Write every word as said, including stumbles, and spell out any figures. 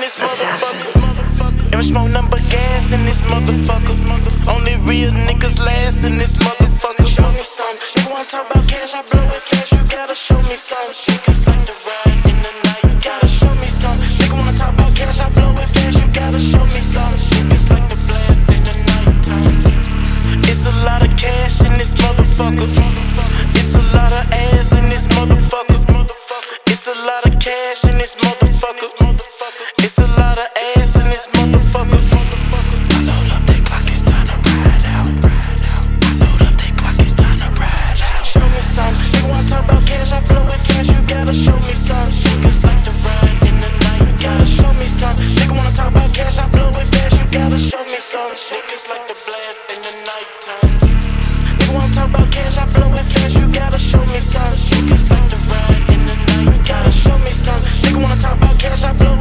this motherfucker. And we smoke number gas in this motherfucker. Only real niggas last in this motherfucker. Show me some. You wanna talk about cash, I blow it fast. You gotta show me some. Niggas like to ride in the night. You gotta show me some. Nigga wanna talk about cash, I blow it fast. You gotta show me some. Niggas like to blast in the nighttime. It's a lot of cash in this motherfucker. It's a lot of ass in this motherfucker. It's a lot of cash in this motherfucker. It's a lot of ass in this motherfucker. I load up that clock, it's time to ride out. I load up that clock, it's time to ride out. Show me some. You wanna talk about cash, I blow it fast. You gotta show me some. Niggas like to ride in the night. You gotta show me some. Nigga wanna talk about cash, I blow it fast. You gotta show me some. Niggas like to blast in the nighttime. Nigga wanna talk about cash, I blow it fast. You gotta show me some. Niggas like to ride in the night. You gotta show me some. Nigga wanna talk about cash, I blow